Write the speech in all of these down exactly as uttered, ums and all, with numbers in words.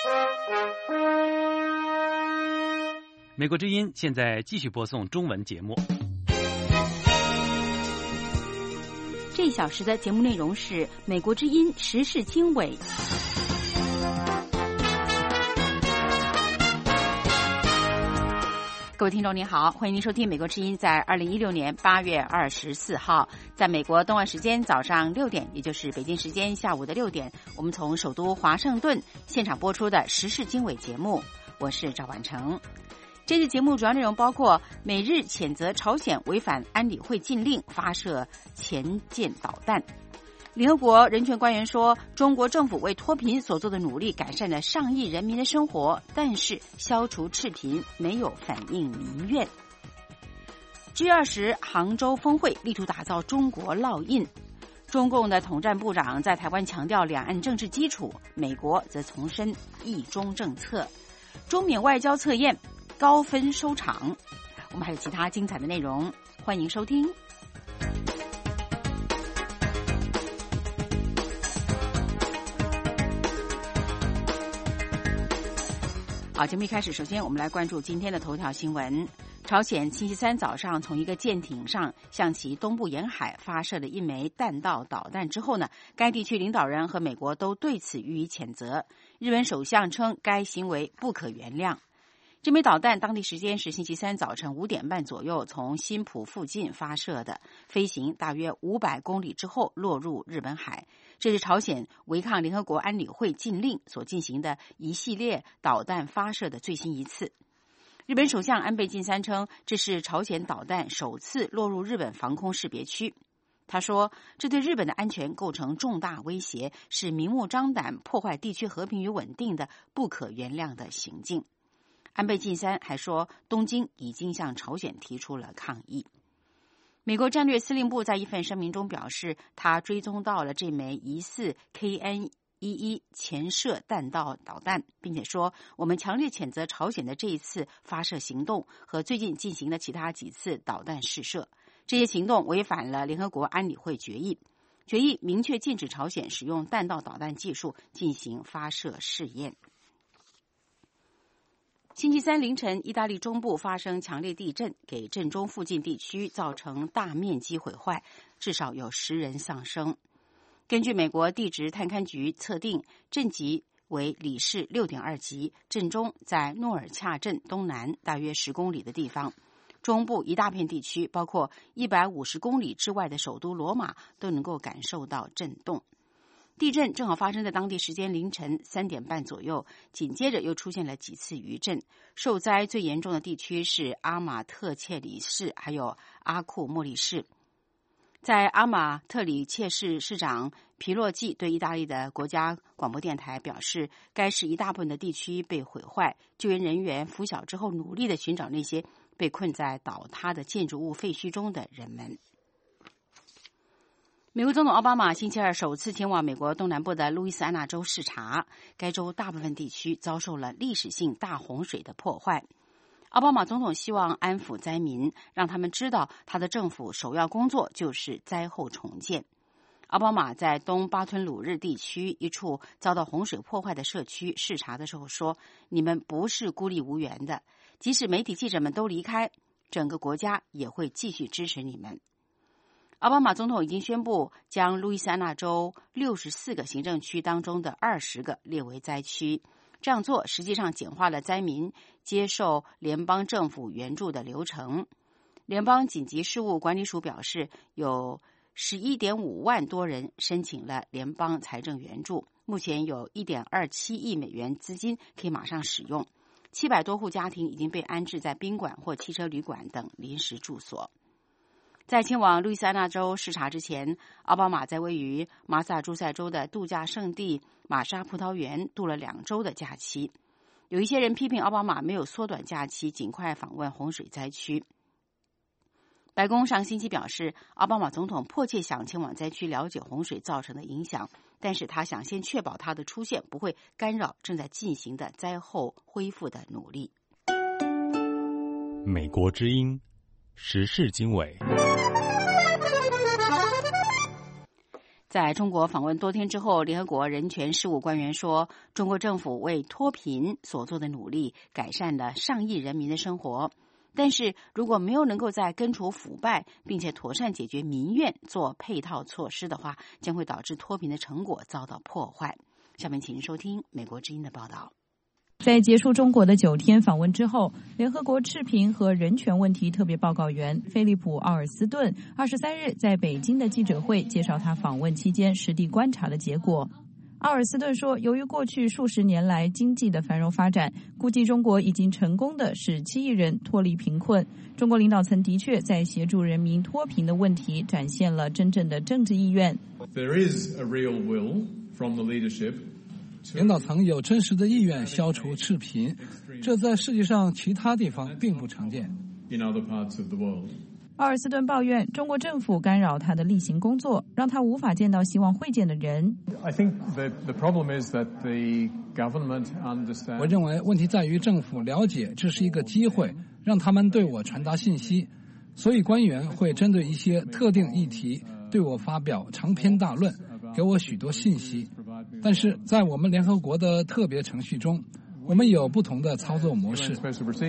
美国之音现在继续播送中文节目。 这一小时的节目内容是美国之音时事经纬。各位听众您好，欢迎您收听美国之音在二零一六年八月二十四号在美国东岸时间早上六点，也就是北京时间下午的六点，我们从首都华盛顿现场播出的时事经纬节目，我是赵婉成。这次节目主要内容包括美日谴责朝鲜违反安理会禁令发射潜舰导弹，联合国人权官员说，中国政府为脱贫所做的努力改善了上亿人民的生活，但是消除赤贫没有反映民怨。G 二十杭州峰会力图打造中国烙印，中共的统战部长在台湾强调两岸政治基础，美国则重申一中政策。中缅外交测验高分收场，我们还有其他精彩的内容，欢迎收听。好，节目一开始，首先我们来关注今天的头条新闻。朝鲜星期三早上从一个舰艇上向其东部沿海发射了一枚弹道导弹之后呢，该地区领导人和美国都对此予以谴责。日本首相称该行为不可原谅。这枚导弹当地时间是星期三早晨五点半左右从新浦附近发射的，飞行大约五百公里之后落入日本海。这是朝鲜违抗联合国安理会禁令所进行的一系列导弹发射的最新一次。日本首相安倍晋三称，这是朝鲜导弹首次落入日本防空识别区。他说，这对日本的安全构成重大威胁，是明目张胆破坏地区和平与稳定的不可原谅的行径。安倍晋三还说，东京已经向朝鲜提出了抗议。美国战略司令部在一份声明中表示，他追踪到了这枚疑似 K N 十一 潜射弹道导弹，并且说，我们强烈谴责朝鲜的这一次发射行动和最近进行的其他几次导弹试射，这些行动违反了联合国安理会决议。决议明确禁止朝鲜使用弹道导弹技术进行发射试验。星期三凌晨，意大利中部发生强烈地震，给震中附近地区造成大面积毁坏，至少有十人丧生。根据美国地质探勘局测定，震级为里氏 六点二 级，震中在诺尔恰镇东南大约十公里的地方。中部一大片地区，包括一百五十公里之外的首都罗马，都能够感受到震动。地震正好发生在当地时间凌晨三点半左右，紧接着又出现了几次余震。受灾最严重的地区是阿马特切里市，还有阿库莫里市。在阿马特里切市，市长皮洛季对意大利的国家广播电台表示，该市一大部分的地区被毁坏，救援人员拂晓之后努力地寻找那些被困在倒塌的建筑物废墟中的人们。美国总统奥巴马星期二首次前往美国东南部的路易斯安那州视察，该州大部分地区遭受了历史性大洪水的破坏。奥巴马总统希望安抚灾民，让他们知道他的政府首要工作就是灾后重建。奥巴马在东巴吞鲁日地区一处遭到洪水破坏的社区视察的时候说，你们不是孤立无援的，即使媒体记者们都离开，整个国家也会继续支持你们。奥巴马总统已经宣布将路易斯安那州六十四个行政区当中的二十个列为灾区，这样做实际上简化了灾民接受联邦政府援助的流程。联邦紧急事务管理署表示，有 十一点五万多人申请了联邦财政援助，目前有 一点二七亿美元资金可以马上使用，七百多户家庭已经被安置在宾馆或汽车旅馆等临时住所。在前往路易斯安那州视察之前，奥巴马在位于马萨诸塞州的度假胜地玛莎葡萄园度了两周的假期。有一些人批评奥巴马没有缩短假期，尽快访问洪水灾区。白宫上星期表示，奥巴马总统迫切想前往灾区了解洪水造成的影响，但是他想先确保他的出现不会干扰正在进行的灾后恢复的努力。 美国之音时事经纬。 在中国访问多天之后，联合国人权事务官员说，中国政府为脱贫所做的努力改善了上亿人民的生活，但是如果没有能够在根除腐败并且妥善解决民怨做配套措施的话，将会导致脱贫的成果遭到破坏。下面请收听美国之音的报道。 在结束中国的九天访问之后，联合国赤贫和人权问题特别报告员菲利普·奥尔斯顿二十三日在北京的记者会介绍他访问期间实地观察的结果。奥尔斯顿说，由于过去数十年来经济的繁荣发展，估计中国已经成功的使七亿人脱离贫困。中国领导层的确在协助人民脱贫的问题展现了真正的政治意愿。 There is a real will from the leadership 领导层有真实的意愿消除赤贫，这在世界上其他地方并不常见。 奥尔斯顿抱怨中国政府干扰他的例行工作，让他无法见到希望会见的人。 我认为问题在于政府了解这是一个机会，让他们对我传达信息，所以官员会针对一些特定议题对我发表长篇大论，给我许多信息。但是在我们联合国的特别程序中，我们有不同的操作模式。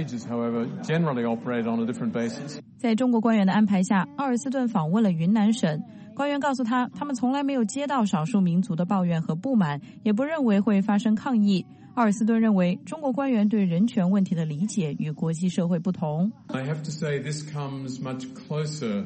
在中国官员的安排下，奥尔斯顿访问了云南省。官员告诉他，他们从来没有接到少数民族的抱怨和不满，也不认为会发生抗议。奥尔斯顿认为，中国官员对人权问题的理解与国际社会不同。 I have to say this comes much closer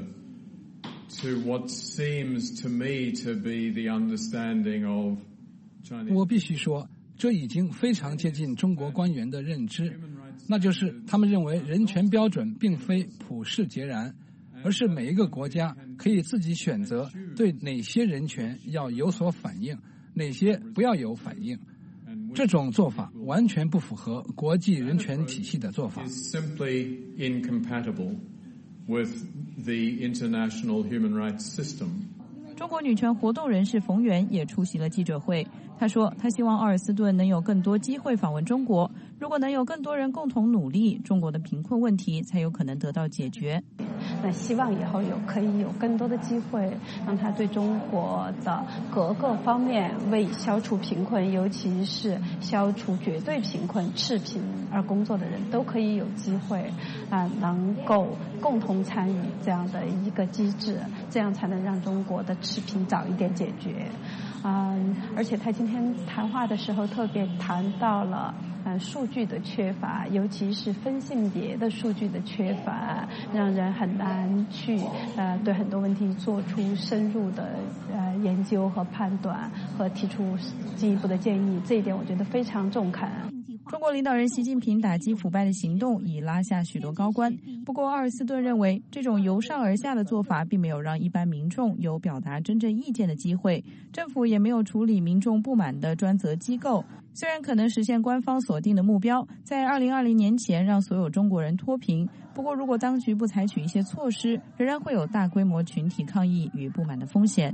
to what seems to me to be the understanding of Chinese. 我必须说，这已经非常接近中国官员的认知，那就是他们认为人权标准并非普世截然，而是每一个国家可以自己选择对哪些人权要有所反应，哪些不要有反应。这种做法完全不符合国际人权体系的做法。 Simply incompatible with the international human rights system. 中国女权活动人士冯源也出席了记者会。他说，他希望奥尔斯顿能有更多机会访问中国，如果能有更多人共同努力，中国的贫困问题才有可能得到解决。 那希望以后有可以有更多的机会，让他对中国的各个方面为消除贫困，尤其是消除绝对贫困、赤贫而工作的人都可以有机会啊、呃，能够共同参与这样的一个机制，这样才能让中国的赤贫早一点解决。啊、呃，而且他今天谈话的时候特别谈到了呃数据的缺乏，尤其是分性别的数据的缺乏，让人很难去呃对很多问题做出深入的呃研究和判断，和提出进一步的建议。这一点我觉得非常中肯。 中国领导人习近平打击腐败的行动已拉下许多高官，不过奥尔斯顿认为，这种由上而下的做法并没有让一般民众有表达真正意见的机会，政府也没有处理民众不满的专责机构。虽然可能实现官方锁定的目标，在二零二零年前让所有中国人脱贫，不过如果当局不采取一些措施，仍然会有大规模群体抗议与不满的风险。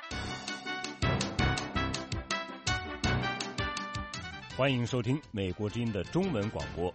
欢迎收听美国之音的中文广播。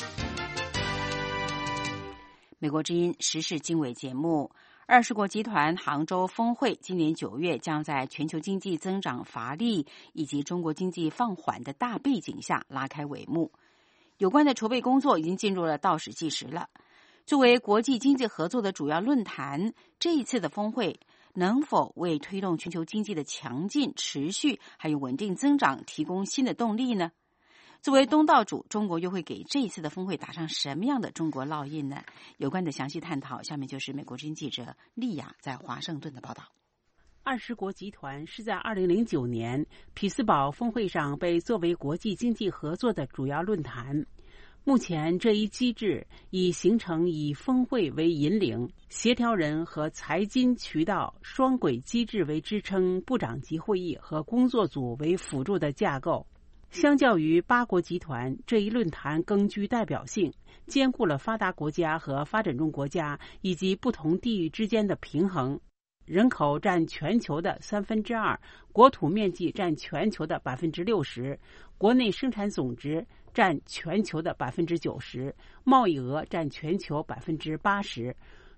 美国之音时事经纬节目，二十国集团杭州峰会今年九月将在全球经济增长乏力以及中国经济放缓的大背景下拉开帷幕。有关的筹备工作已经进入了倒数计时了。作为国际经济合作的主要论坛，这一次的峰会能否为推动全球经济的强劲、持续还有稳定增长提供新的动力呢？作为东道主，中国又会给这一次的峰会打上什么样的中国烙印呢？有关的详细探讨，下面就是美国之音记者丽雅在华盛顿的报道。 二十国集团是在二零零九年匹兹堡峰会上被作为国际经济合作的主要论坛。目前这一机制已形成以峰会为引领、协调人和财经渠道双轨机制为支撑、部长级会议和工作组为辅助的架构。相较于八国集团，这一论坛更具代表性，兼顾了发达国家和发展中国家以及不同地域之间的平衡。人口占全球的三分之二，国土面积占全球的百分之六十，国内生产总值占全球的百分之九十，贸易额占全球百分之八十。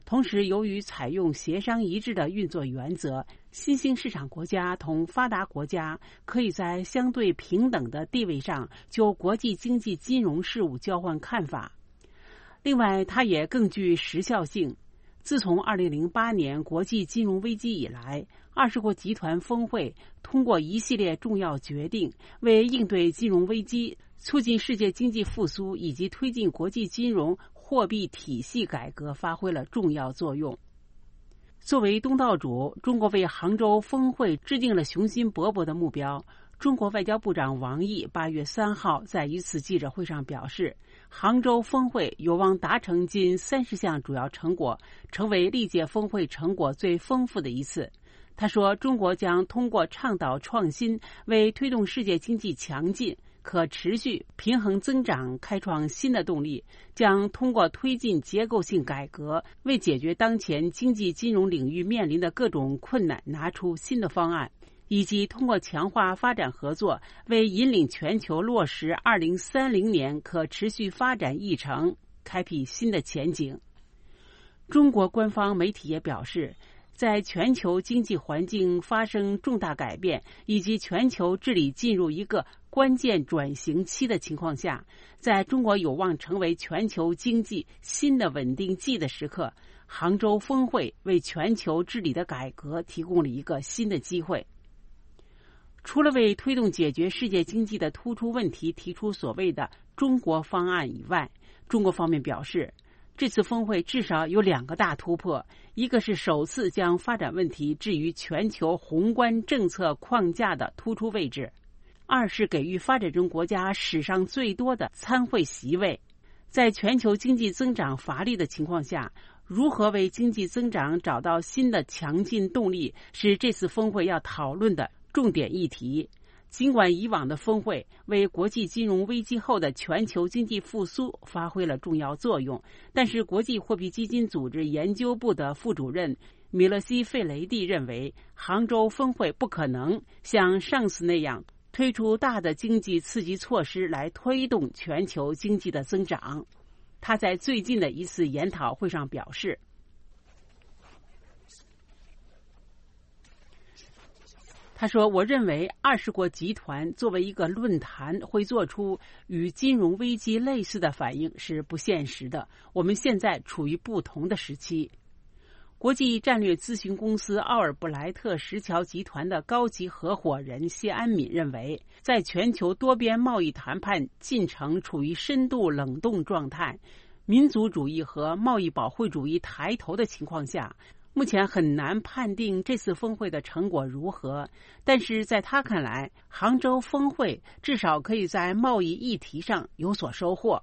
同时，由于采用协商一致的运作原则，新兴市场国家同发达国家可以在相对平等的地位上就国际经济金融事务交换看法。另外，它也更具时效性。自从二零零八年国际金融危机以来，二十国集团峰会通过一系列重要决定，为应对金融危机、促进世界经济复苏以及推进国际金融货币体系改革发挥了重要作用。作为东道主，中国为杭州峰会制定了雄心勃勃的目标。中国外交部长王毅八月三号在一次记者会上表示，杭州峰会有望达成近三十项主要成果，成为历届峰会成果最丰富的一次。他说，中国将通过倡导创新，为推动世界经济强劲、可持续、平衡增长开创新的动力，将通过推进结构性改革，为解决当前经济金融领域面临的各种困难拿出新的方案，以及通过强化发展合作，为引领全球落实二零三零年可持续发展议程开辟新的前景。中国官方媒体也表示，在全球经济环境发生重大改变以及全球治理进入一个关键转型期的情况下，在中国有望成为全球经济新的稳定剂的时刻，杭州峰会为全球治理的改革提供了一个新的机会。除了为推动解决世界经济的突出问题提出所谓的中国方案以外，中国方面表示，这次峰会至少有两个大突破，一个是首次将发展问题置于全球宏观政策框架的突出位置，二是给予发展中国家史上最多的参会席位。在全球经济增长乏力的情况下，如何为经济增长找到新的强劲动力，是这次峰会要讨论的重点议题。尽管以往的峰会为国际金融危机后的全球经济复苏发挥了重要作用，但是国际货币基金组织研究部的副主任米勒西·费雷蒂认为，杭州峰会不可能像上次那样推出大的经济刺激措施来推动全球经济的增长。他在最近的一次研讨会上表示，他说，我认为二十国集团作为一个论坛会做出与金融危机类似的反应是不现实的，我们现在处于不同的时期。国际战略咨询公司奥尔布莱特石桥集团的高级合伙人谢安敏认为，在全球多边贸易谈判进程处于深度冷冻状态，民族主义和贸易保护主义抬头的情况下，目前很难判定这次峰会的成果如何，但是在他看来，杭州峰会至少可以在贸易议题上有所收获。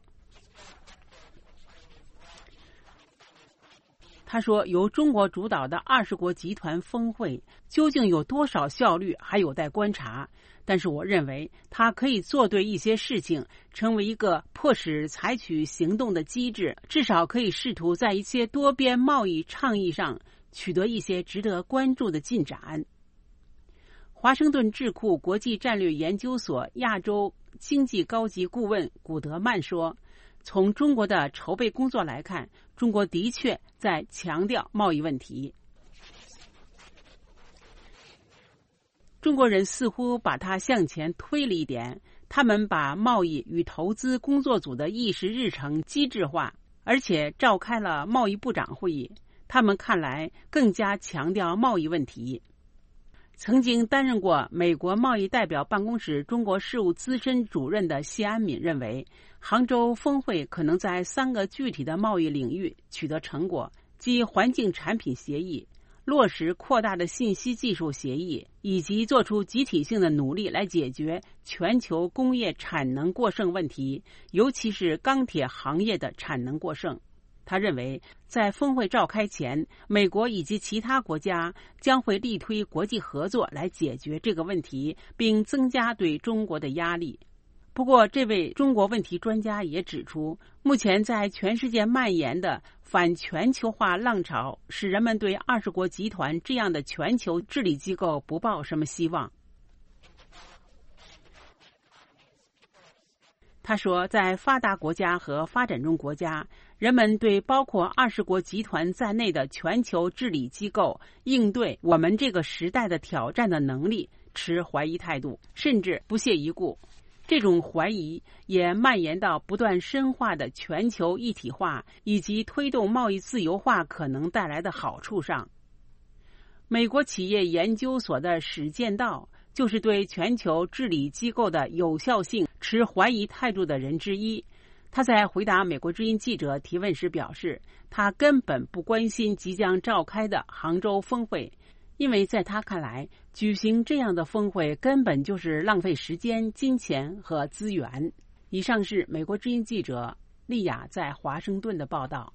他说，由中国主导的二十国集团峰会究竟有多少效率还有待观察，但是我认为它可以做对一些事情，成为一个迫使采取行动的机制，至少可以试图在一些多边贸易倡议上取得一些值得关注的进展。华盛顿智库国际战略研究所亚洲经济高级顾问古德曼说，从中国的筹备工作来看，中国的确在强调贸易问题。中国人似乎把它向前推了一点，他们把贸易与投资工作组的议事日程机制化，而且召开了贸易部长会议。他们看来更加强调贸易问题。曾经担任过美国贸易代表办公室中国事务资深主任的谢安敏认为，杭州峰会可能在三个具体的贸易领域取得成果，即环境产品协议、落实扩大的信息技术协议，以及做出集体性的努力来解决全球工业产能过剩问题，尤其是钢铁行业的产能过剩。他认为，在峰会召开前，美国以及其他国家将会力推国际合作来解决这个问题，并增加对中国的压力。不过，这位中国问题专家也指出，目前在全世界蔓延的反全球化浪潮，使人们对二十国集团这样的全球治理机构不抱什么希望。他说，在发达国家和发展中国家， 人们对包括二十国集团在内的全球治理机构应对我们这个时代的挑战的能力持怀疑态度，甚至不屑一顾。这种怀疑也蔓延到不断深化的全球一体化以及推动贸易自由化可能带来的好处上。美国企业研究所的史建道就是对全球治理机构的有效性持怀疑态度的人之一。他在回答美国之音记者提问时表示，他根本不关心即将召开的杭州峰会，因为在他看来，举行这样的峰会根本就是浪费时间、金钱和资源。以上是美国之音记者丽雅在华盛顿的报道。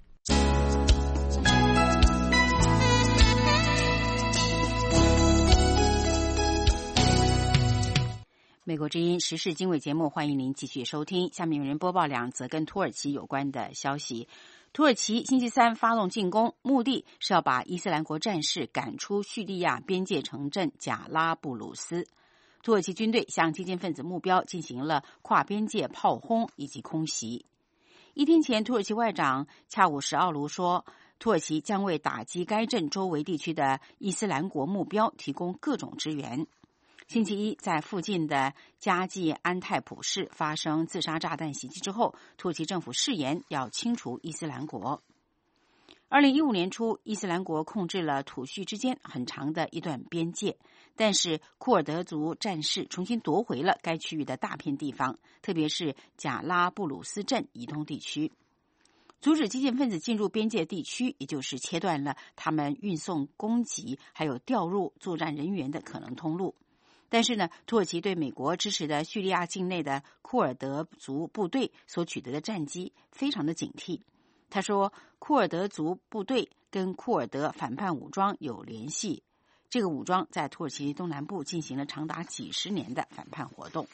美国之音时事经纬节目，欢迎您继续收听。下面有人播报两则跟土耳其有关的消息。土耳其星期三发动进攻，目的是要把伊斯兰国战士赶出叙利亚边界城镇贾拉布鲁斯。土耳其军队向激进分子目标进行了跨边界炮轰以及空袭。一天前，土耳其外长恰武什奥卢说，土耳其将为打击该镇周围地区的伊斯兰国目标提供各种支援。星期一，在附近的加济安泰普市发生自杀炸弹袭击之后，土耳其政府誓言要清除伊斯兰国。二零一五年初，伊斯兰国控制了土叙之间很长的一段边界，但是库尔德族战士重新夺回了该区域的大片地方，特别是贾拉布鲁斯镇以东地区。阻止激进分子进入边界地区，也就是切断了他们运送供给还有调入作战人员的可能通路。但是呢，土耳其对美国支持的叙利亚境内的库尔德族部队所取得的战绩非常的警惕。他说，库尔德族部队跟库尔德反叛武装有联系，这个武装在土耳其东南部进行了长达几十年的反叛活动。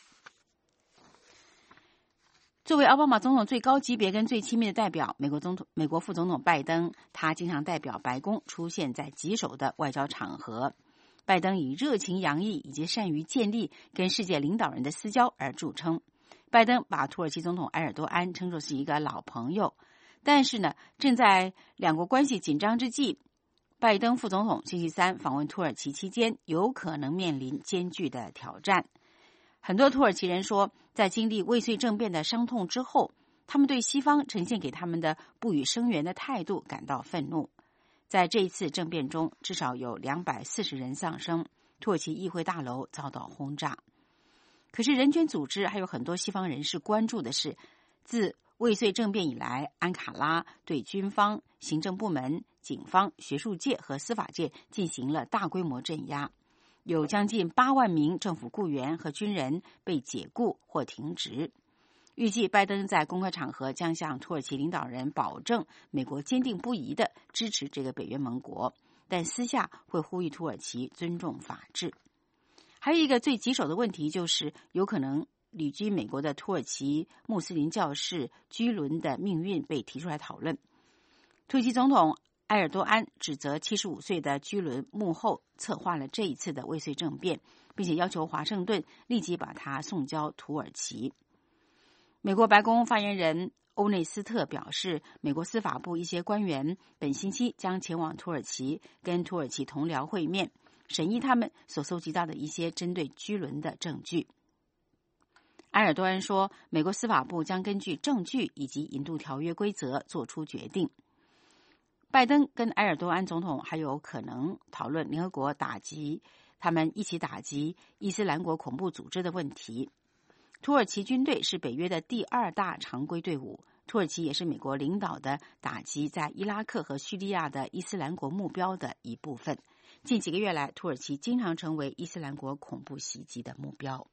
作为奥巴马总统最高级别跟最亲密的代表，美国总统、美国副总统拜登，他经常代表白宫出现在棘手的外交场合。拜登以热情洋溢以及善于建立跟世界领导人的私交而著称。拜登把土耳其总统埃尔多安称作是一个老朋友，但是呢，正在两国关系紧张之际，拜登副总统星期三访问土耳其期间，有可能面临艰巨的挑战。很多土耳其人说，在经历未遂政变的伤痛之后，他们对西方呈现给他们的不予声援的态度感到愤怒。在这一次政变中，至少有两百四十人丧生，土耳其议会大楼遭到轰炸。可是人权组织还有很多西方人士关注的是，自未遂政变以来，安卡拉对军方、行政部门、警方、学术界和司法界进行了大规模镇压，有将近八万名政府雇员和军人被解雇或停职。预计拜登在公开场合将向土耳其领导人保证美国坚定不移地支持这个北约盟国，但私下会呼吁土耳其尊重法治。还有一个最棘手的问题，就是有可能旅居美国的土耳其穆斯林教士居伦的命运被提出来讨论。土耳其总统埃尔多安指责七十五岁的居伦幕后策划了这一次的未遂政变，并且要求华盛顿立即把他送交土耳其。美国白宫发言人欧内斯特表示，美国司法部一些官员本星期将前往土耳其，跟土耳其同僚会面，审议他们所搜集到的一些针对居伦的证据。埃尔多安说，美国司法部将根据证据以及引渡条约规则做出决定。拜登跟埃尔多安总统还有可能讨论联合国打击他们一起打击伊斯兰国恐怖组织的问题。土耳其军队是北约的第二大常规队伍，土耳其也是美国领导的打击在伊拉克和叙利亚的伊斯兰国目标的一部分。近几个月来，土耳其经常成为伊斯兰国恐怖袭击的目标。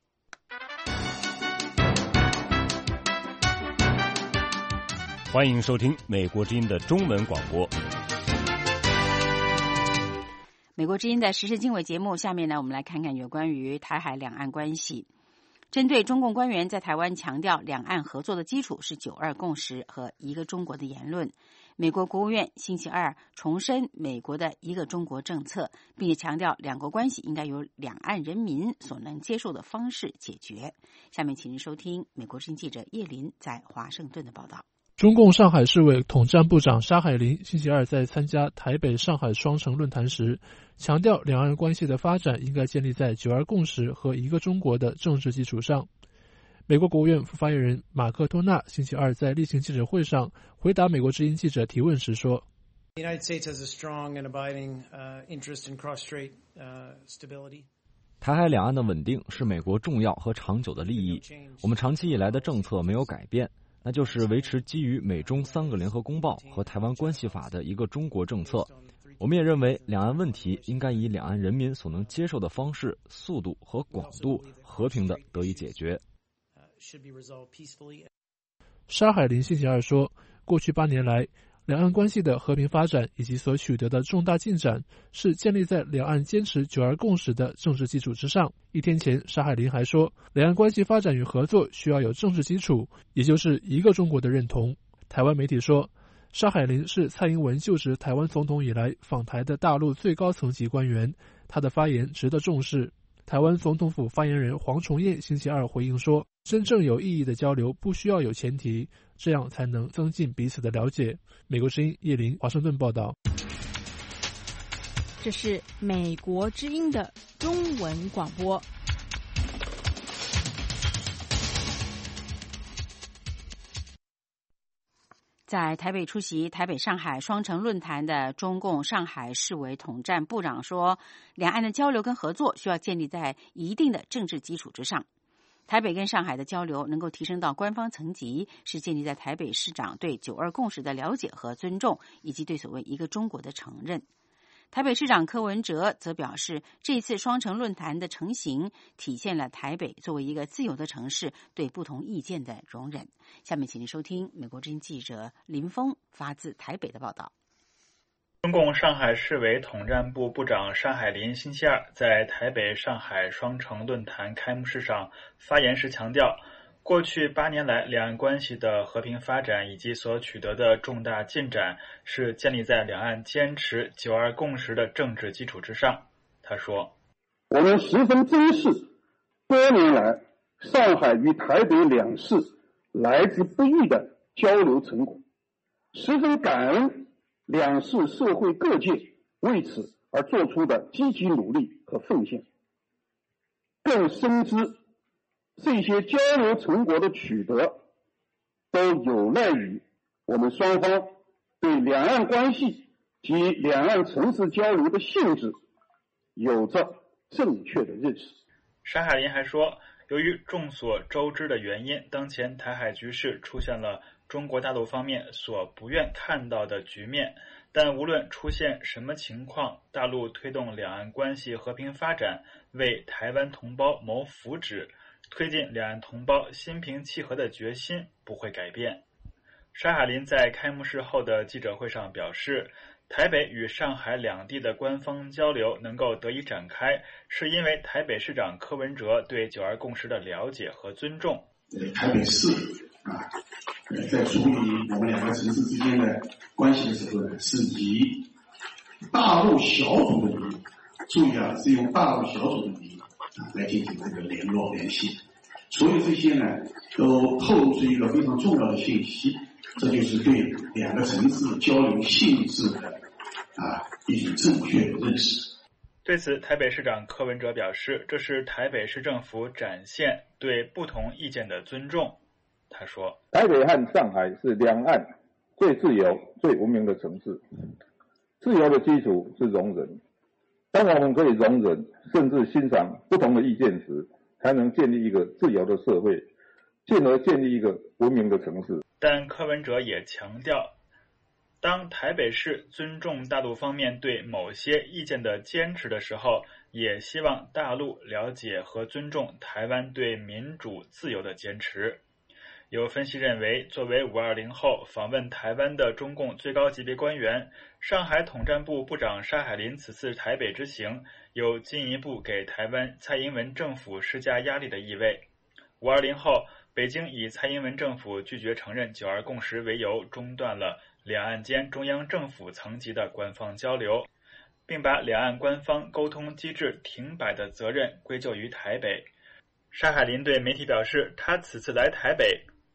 欢迎收听美国之音的中文广播。 美国之音的时事经纬节目，下面呢，我们来看看有关于台海两岸关系。针对中共官员在台湾强调两岸合作的基础是九二共识和一个中国的言论，美国国务院星期二重申美国的一个中国政策，并且强调两国关系应该由两岸人民所能接受的方式解决。下面请您收听美国之音记者叶林在华盛顿的报道。 中共上海市委统战部长沙海林星期二在参加台北上海双城论坛时，强调两岸关系的发展应该建立在九二共识和一个中国的政治基础上。美国国务院副发言人马克托纳星期二在例行记者会上回答美国之音记者提问时说， 台海两岸的稳定是美国重要和长久的利益，我们长期以来的政策没有改变，那就是维持基于美中三个联合公报和台湾关系法的一个中国政策。我们也认为两岸问题应该以两岸人民所能接受的方式、速度和广度和平地得以解决。 沙海林星期二说，过去八年来两岸关系的和平发展以及所取得的重大进展是建立在两岸坚持九二共识的政治基础之上。一天前，沙海林还说，两岸关系发展与合作需要有政治基础，也就是一个中国的认同。台湾媒体说，沙海林是蔡英文就职台湾总统以来访台的大陆最高层级官员，他的发言值得重视。台湾总统府发言人黄崇彦星期二回应说，真正有意义的交流不需要有前提，这样才能增进彼此的了解。美国之音叶林华盛顿报道。 这是美国之音的中文广播。 在台北出席台北上海双城论坛的中共上海市委统战部长说，两岸的交流跟合作需要建立在一定的政治基础之上。台北跟上海的交流能够提升到官方层级，是建立在台北市长对九二共识的了解和尊重，以及对所谓一个中国的承认。台北市长柯文哲则表示，这一次双城论坛的成型体现了台北作为一个自由的城市对不同意见的容忍。下面请您收听美国之音记者林峰发自台北的报道。 中共上海市委统战部部长沙海林星期二在台北上海双城论坛开幕式上发言时强调，过去八年来两岸关系的和平发展以及所取得的重大进展是建立在两岸坚持九二共识的政治基础之上。他说， 我们十分珍视多年来上海与台北两市来之不易的交流成果，十分感恩两市社会各界为此而做出的积极努力和奉献，更深知这些交流成果的取得都有赖于我们双方对两岸关系及两岸城市交流的性质有着正确的认识。 沙海林还说，由于众所周知的原因，当前台海局势出现了中国大陆方面所不愿看到的局面，但无论出现什么情况，大陆推动两岸关系和平发展，为台湾同胞谋福祉，推进两岸同胞心平气和的决心不会改变。沙海林在开幕式后的记者会上表示，台北与上海两地的官方交流能够得以展开，是因为台北市长柯文哲对九二共识的了解和尊重。 台北市啊，在处理我们两个城市之间的关系的时候呢，是以大陆小组的名义，注意啊，是用大陆小组的名义啊来进行这个联络联系。所有这些呢，都透露出一个非常重要的信息，这就是对两个城市交流性质的啊一种正确的认识。 对此，台北市长柯文哲表示，这是台北市政府展现对不同意见的尊重。他说， 台北和上海是两岸最自由、最文明的城市。自由的基础是容忍，当我们可以容忍甚至欣赏不同的意见时，才能建立一个自由的社会，进而建立一个文明的城市。 但柯文哲也强调，当台北市尊重大陆方面对某些意见的坚持的时候，也希望大陆了解和尊重台湾对民主自由的坚持。有分析认为，作为五二零后访问台湾的中共最高级别官员，上海统战部部长沙海林此次台北之行有进一步给台湾蔡英文政府施加压力的意味。五二零后，北京以蔡英文政府拒绝承认九二共识为由，中断了两岸间中央政府层级的官方交流，并把两岸官方沟通机制停摆的责任归咎于台北。沙海林对媒体表示，他此次来台北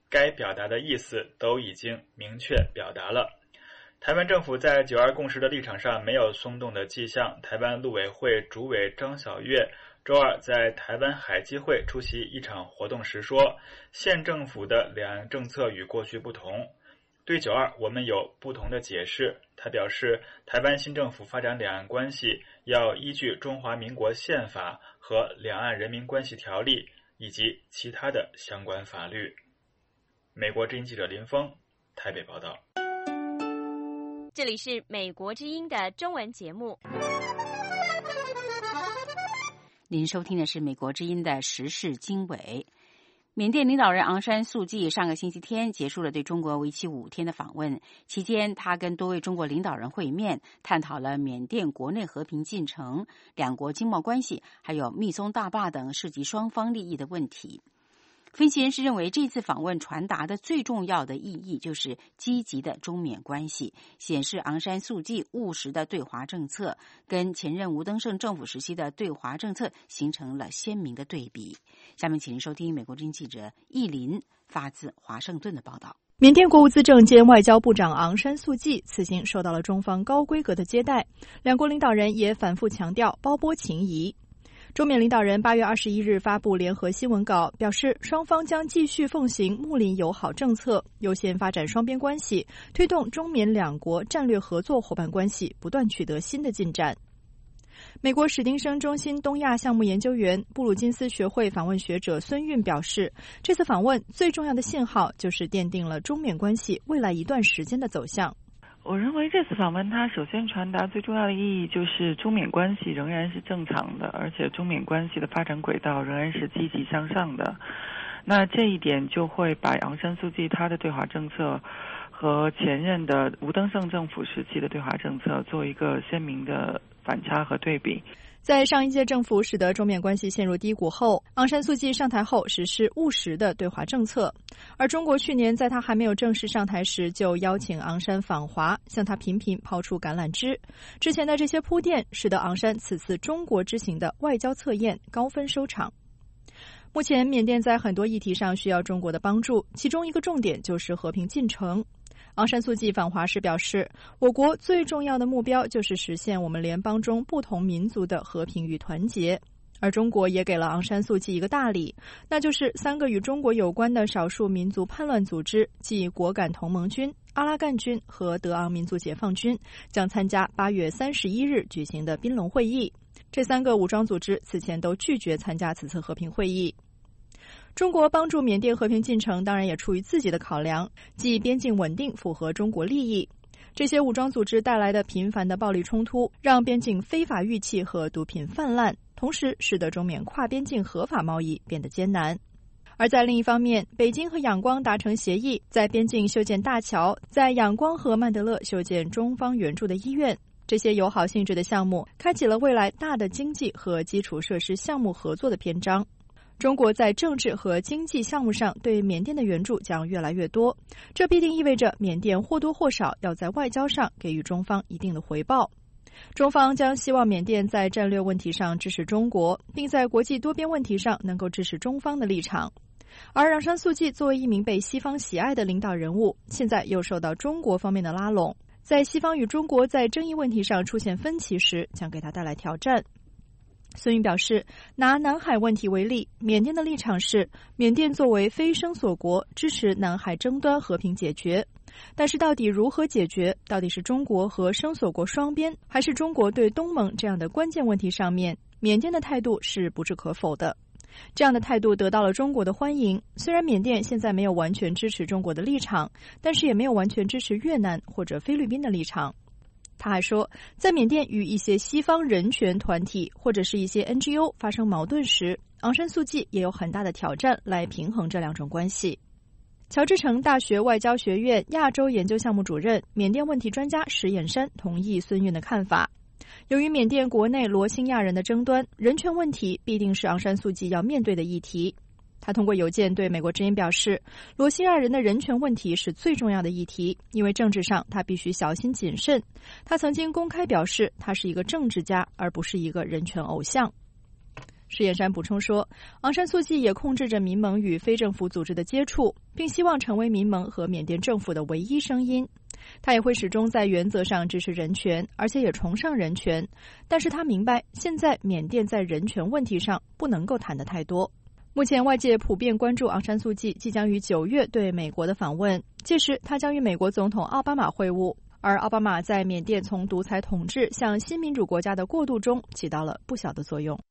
该表达的意思都已经明确表达了。台湾政府在九二共识的立场上没有松动的迹象。台湾陆委会主委张晓月周二在台湾海基会出席一场活动时说，现政府的两岸政策与过去不同，对九二我们有不同的解释。他表示，台湾新政府发展两岸关系要依据中华民国宪法和两岸人民关系条例以及其他的相关法律。美国之音记者林峰台北报道。 这里是美国之音的中文节目。 您收听的是美国之音的时事经纬。缅甸领导人昂山素季上个星期天结束了对中国为期五天的访问，期间他跟多位中国领导人会面，探讨了缅甸国内和平进程、两国经贸关系，还有密松大坝等涉及双方利益的问题。分析人士认为，这次访问传达的最重要的意义就是积极的中缅关系，显示昂山素季务实的对华政策跟前任吴登盛政府时期的对华政策形成了鲜明的对比。下面请您收听美国之音记者易林发自华盛顿的报道。 缅甸国务资政兼外交部长昂山素季此行受到了中方高规格的接待，两国领导人也反复强调胞波情谊。中缅领导人八月二十一日发布联合新闻稿，表示双方将继续奉行睦邻友好政策，优先发展双边关系，推动中缅两国战略合作伙伴关系不断取得新的进展。美国史丁生中心东亚项目研究员、布鲁金斯学会访问学者孙运表示，这次访问最重要的信号就是奠定了中缅关系未来一段时间的走向。 我认为这次访问它首先传达最重要的意义就是中缅关系仍然是正常的，而且中缅关系的发展轨道仍然是积极向上的。那这一点就会把昂山素季他的对华政策和前任的吴登盛政府时期的对华政策做一个鲜明的反差和对比。 在上一届政府使得中缅关系陷入低谷后，昂山素季上台后实施务实的对华政策，而中国去年在他还没有正式上台时就邀请昂山访华，向他频频抛出橄榄枝。之前的这些铺垫使得昂山此次中国之行的外交测验高分收场。目前缅甸在很多议题上需要中国的帮助，其中一个重点就是和平进程。昂山素季访华时表示，我国最重要的目标就是实现我们联邦中不同民族的和平与团结。而中国也给了昂山素季一个大礼，那就是三个与中国有关的少数民族叛乱组织，即果敢同盟军、阿拉干军和德昂民族解放军，将参加八月三十一日举行的宾龙会议。这三个武装组织此前都拒绝参加此次和平会议。中国帮助缅甸和平进程当然也出于自己的考量，即边境稳定符合中国利益。这些武装组织带来的频繁的暴力冲突，让边境非法玉器和毒品泛滥，同时使得中缅跨边境合法贸易变得艰难。而在另一方面，北京和仰光达成协议，在边境修建大桥，在仰光和曼德勒修建中方援助的医院。这些友好性质的项目开启了未来大的经济和基础设施项目合作的篇章。中国在政治和经济项目上对缅甸的援助将越来越多，这必定意味着缅甸或多或少要在外交上给予中方一定的回报。中方将希望缅甸在战略问题上支持中国，并在国际多边问题上能够支持中方的立场。而昂山素季作为一名被西方喜爱的领导人物，现在又受到中国方面的拉拢，在西方与中国在争议问题上出现分歧时，将给他带来挑战。孙运表示，拿南海问题为例，缅甸的立场是，缅甸作为非声索国，支持南海争端和平解决。但是到底如何解决，到底是中国和声索国双边，还是中国对东盟这样的关键问题上面，缅甸的态度是不置可否的。这样的态度得到了中国的欢迎，虽然缅甸现在没有完全支持中国的立场，但是也没有完全支持越南或者菲律宾的立场。他还说，在缅甸与一些西方人权团体或者是一些 N G O 发生矛盾时，昂山素季也有很大的挑战来平衡这两种关系。乔治城大学外交学院亚洲研究项目主任、缅甸问题专家石眼山同意孙运的看法。由于缅甸国内罗兴亚人的争端，人权问题必定是昂山素季要面对的议题。他通过邮件对美国之音表示，罗兴亚人的人权问题是最重要的议题，因为政治上他必须小心谨慎。他曾经公开表示，他是一个政治家，而不是一个人权偶像。 施燕山补充说，昂山素季也控制着民盟与非政府组织的接触，并希望成为民盟和缅甸政府的唯一声音。他也会始终在原则上支持人权，而且也崇尚人权。但是他明白，现在缅甸在人权问题上不能够谈得太多。目前外界普遍关注昂山素季即将于九月对美国的访问，届时他将与美国总统奥巴马会晤。而奥巴马在缅甸从独裁统治向新民主国家的过渡中起到了不小的作用。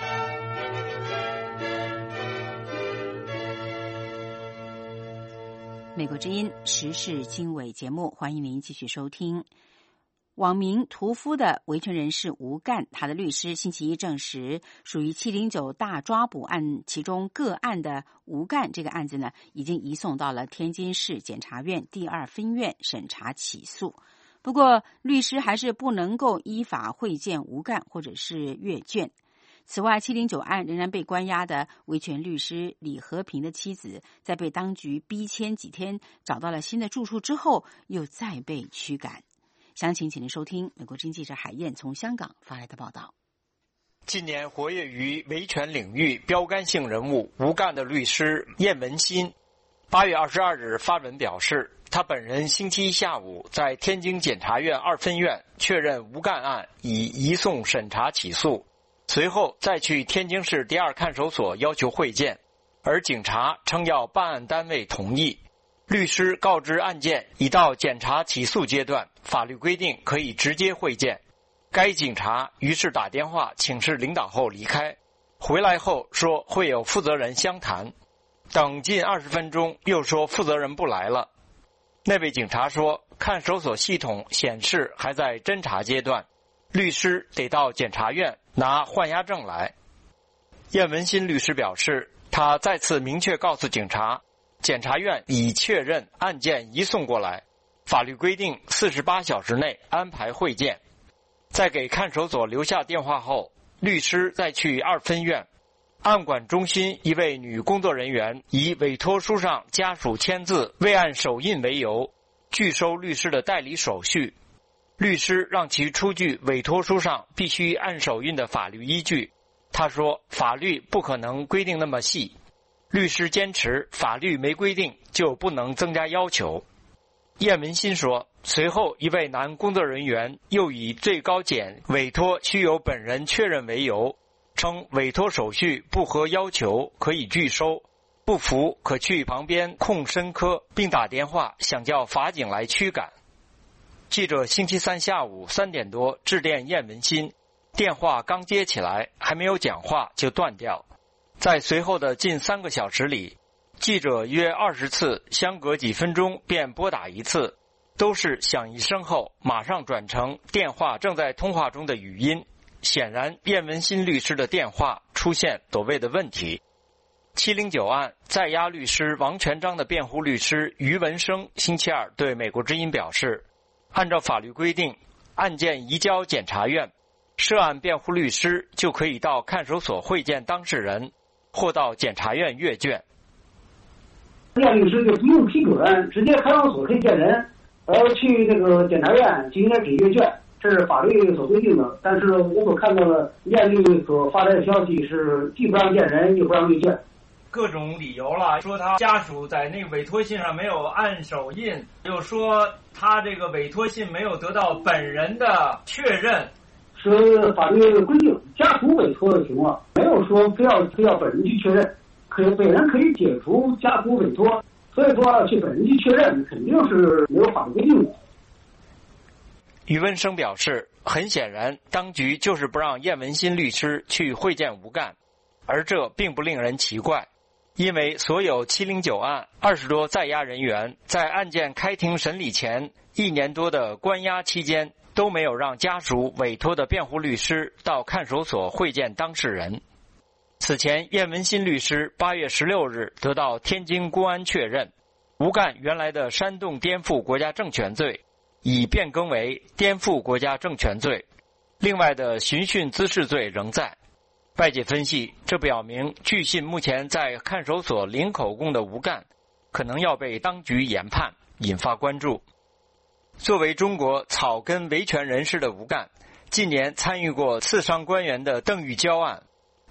美国之音时事经纬节目，欢迎您继续收听。网名屠夫的维权人士吴干，他的律师星期一证实，属于七零九大抓捕案其中个案的吴干这个案子呢，已经移送到了天津市检察院第二分院审查起诉。不过，律师还是不能够依法会见吴干或者是阅卷。此外，七零九案仍然被关押的维权律师李和平的妻子，在被当局逼迁几天，找到了新的住处之后，又再被驱赶。详情请您收听美国之音记者海燕从香港发来的报道。 近年活跃于维权领域标杆性人物吴干的律师叶文新，八月二十二日发文表示，他本人星期一下午在天津检察院二分院确认吴干案已移送审查起诉，随后再去天津市第二看守所要求会见，而警察称要办案单位同意。律师告知案件已到检察起诉阶段，法律规定可以直接会见。该警察于是打电话请示领导后离开，回来后说会有负责人相谈，等近二十分钟又说负责人不来了。那位警察说，看守所系统显示还在侦查阶段，律师得到检察院拿换押证来。叶文新律师表示，他再次明确告诉警察，检察院已确认案件移送过来，法律规定四十八小时内安排会见。在给看守所留下电话后，律师再去二分院。案管中心一位女工作人员以委托书上家属签字未按手印为由，拒收律师的代理手续。律师让其出具委托书上必须按手印的法律依据。他说，法律不可能规定那么细。律师坚持法律没规定就不能增加要求。叶文新说，随后一位男工作人员又以最高检委托需由本人确认为由，称委托手续不合要求可以拒收，不服可去旁边控申科，并打电话想叫法警来驱赶。记者星期三下午三点多致电叶文新，电话刚接起来，还没有讲话就断掉。在随后的近三个小时里，记者约二十次，相隔几分钟便拨打一次，都是响一声后马上转成电话正在通话中的语音。显然，叶文新律师的电话出现所谓的问题。七零九案在押律师王全璋的辩护律师于文生星期二对美国之音表示，按照法律规定，案件移交检察院，涉案辩护律师就可以到看守所会见当事人，或到检察院阅卷。 验律师就不用批准，直接看守所可以见人，而去那个检察院就应该给阅卷，这是法律所规定的。但是我所看到的验律所发来的消息是，既不让见人，又不让阅卷。 各种理由了，说他家属在那个委托信上没有按手印，又说他这个委托信没有得到本人的确认。 是法律规定，家属委托就行了，没有说非要非要本人去确认，可本人可以解除家属委托，所以说要去本人去确认，肯定是没有法律规定的。 于文生表示，很显然，当局就是不让叶文新律师去会见吴干，而这并不令人奇怪，因为所有七零九案二十多在押人员在案件开庭审理前一年多的关押期间，都没有让家属委托的辩护律师到看守所会见当事人。此前，叶文新律师八月十六日得到天津公安确认，吴干原来的煽动颠覆国家政权罪已变更为颠覆国家政权罪，另外的寻衅滋事罪仍在。外界分析，这表明据信目前在看守所零口供的吴干可能要被当局严判，引发关注。作为中国草根维权人士的吴干，近年参与过刺伤官员的邓玉娇案，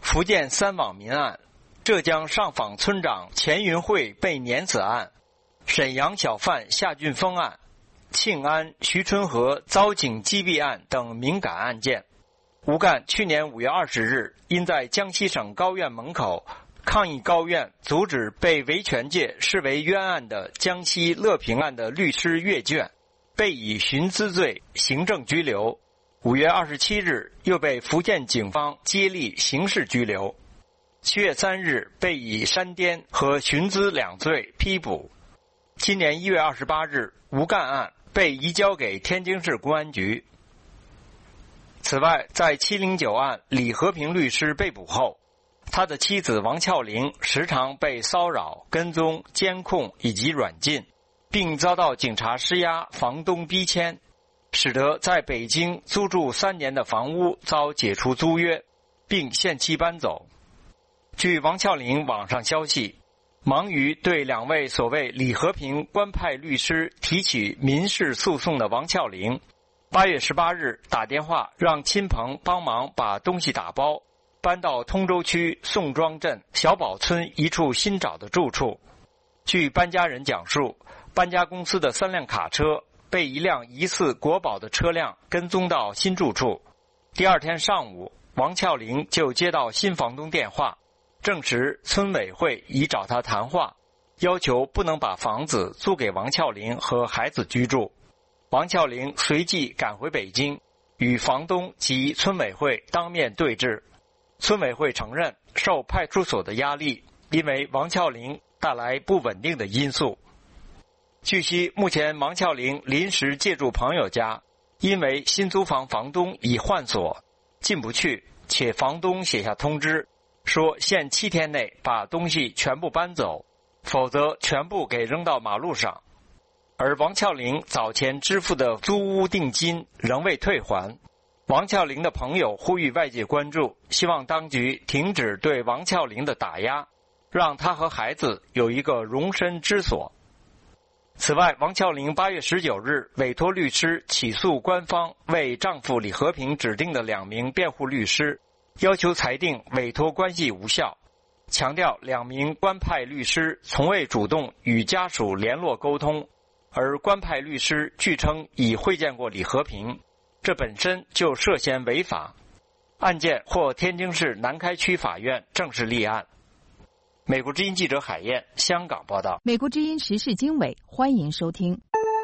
福建三网民案、浙江上访村长钱云慧被碾死案、沈阳小贩夏俊峰案、庆安徐春和遭警击毙案等敏感案件。吴干去年五月二十日因在江西省高院门口抗议高院阻止被维权界视为冤案的江西乐平案的律师阅卷，被以徇私罪行政拘留。五月二十七日又被福建警方接力刑事拘留。七月三日被以煽颠和徇私两罪批捕。今年一月二十八日，吴干案被移交给天津市公安局。此外，在七零九案李和平律师被捕后，他的妻子王俏玲时常被骚扰、跟踪、监控以及软禁，并遭到警察施压、房东逼迁，使得在北京租住三年的房屋遭解除租约，并限期搬走。据王俏玲网上消息，忙于对两位所谓李和平官派律师提起民事诉讼的王俏玲，八月十八日打电话让亲朋帮忙把东西打包，搬到通州区宋庄镇小宝村一处新找的住处。据搬家人讲述，搬家公司的三辆卡车被一辆疑似国宝的车辆跟踪到新住处。第二天上午，王俏玲就接到新房东电话，证实村委会已找他谈话，要求不能把房子租给王俏玲和孩子居住。王俏玲随即赶回北京，与房东及村委会当面对质。村委会承认受派出所的压力，因为王俏玲带来不稳定的因素。据悉，目前王俏玲临时借住朋友家，因为新租房房东已换锁，进不去，且房东写下通知，说限七天内把东西全部搬走，否则全部给扔到马路上。而王俏玲早前支付的租屋定金仍未退还。王俏玲的朋友呼吁外界关注，希望当局停止对王俏玲的打压，让她和孩子有一个容身之所。此外，王俏玲八月十九日委托律师起诉官方为丈夫李和平指定的两名辩护律师，要求裁定委托关系无效，强调两名官派律师从未主动与家属联络沟通，而官派律师据称已会见过李和平，这本身就涉嫌违法。案件获天津市南开区法院正式立案。美国之音记者海燕，香港报道。 美国之音时事经纬，欢迎收听。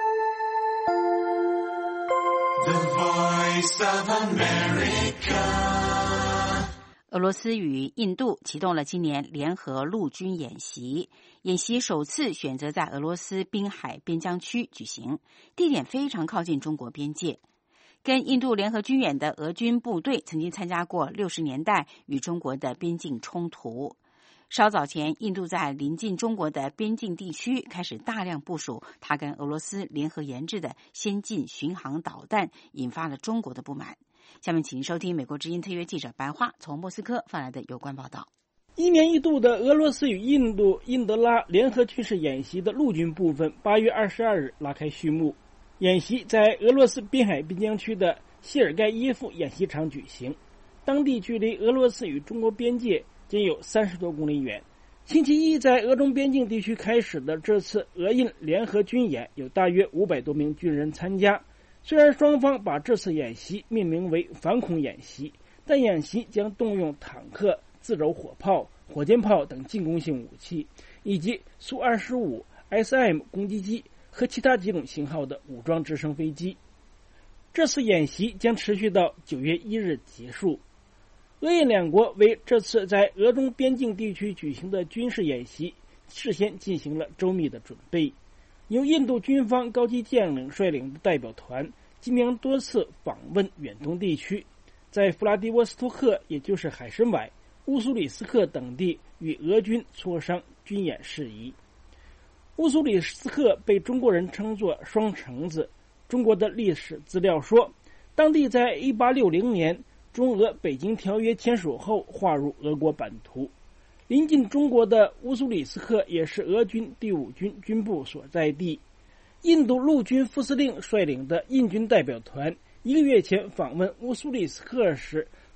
The Voice of America。俄罗斯与印度启动了今年联合陆军演习，演习首次选择在俄罗斯滨海边疆区举行，地点非常靠近中国边界。跟印度联合军演的俄军部队曾经参加过六十年代与中国的边境冲突。稍早前，印度在临近中国的边境地区开始大量部署它跟俄罗斯联合研制的先进巡航导弹，引发了中国的不满。下面请收听美国之音特约记者白桦从莫斯科发来的有关报道。 一年一度的俄罗斯与印度印德拉联合军事演习的陆军部分八月二十二日拉开序幕。演习在俄罗斯滨海边疆区的谢尔盖耶夫演习场举行，当地距离俄罗斯与中国边界仅有三十多公里远。星期一在俄中边境地区开始的这次俄印联合军演有大约五百多名军人参加。虽然双方把这次演习命名为反恐演习，但演习将动用坦克、自走火炮、火箭炮等进攻性武器，以及苏二十五 S M 攻击机和其他几种型号的武装直升飞机。这次演习将持续到九月一日结束。俄印两国为这次在俄中边境地区举行的军事演习事先进行了周密的准备。由印度军方高级将领率领的代表团今年多次访问远东地区，在弗拉迪沃斯托克也就是海参崴、乌苏里斯克等地与俄军磋商军演事宜。乌苏里斯克被中国人称作双城子，中国的历史资料说，当地在一八六零年中俄北京条约签署后划入俄国版图。临近中国的乌苏里斯克也是俄军第五军军部所在地。印度陆军副司令率领的印军代表团一个月前访问乌苏里斯克时，